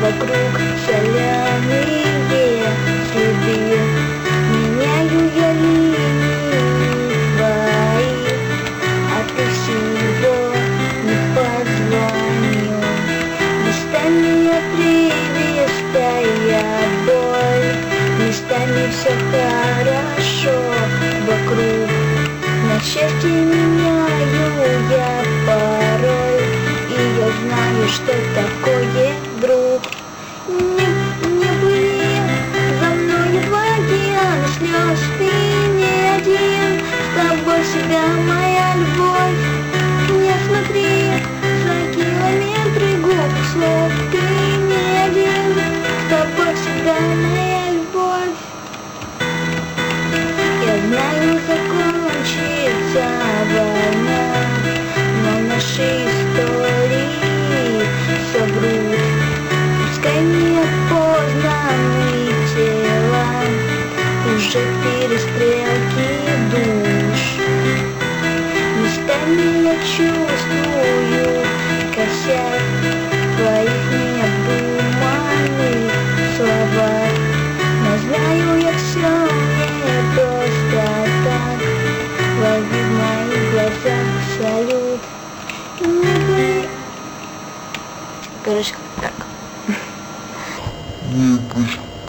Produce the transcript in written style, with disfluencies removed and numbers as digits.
вокруг соляные следы. Меняю я линии твои, а ты всего не позвонил. Местами отрывистая боль, местами все хорошо вокруг. На счастье меняю я порой, и я знаю, что такое друг. Не были за мной враги, но слез ты не один. С тобой всегда моя любовь. Не смотри за километры глупых слов, ты не один. С тобой всегда моя любовь. Я знаю, закончится война, но наши истории собрут. Пускай неопознанные тела уже перестрелки душ. Местами я чувствую косяк твоих необдуманных словах, но знаю я все не просто так. Лови в моих глазах салют. Короче, так.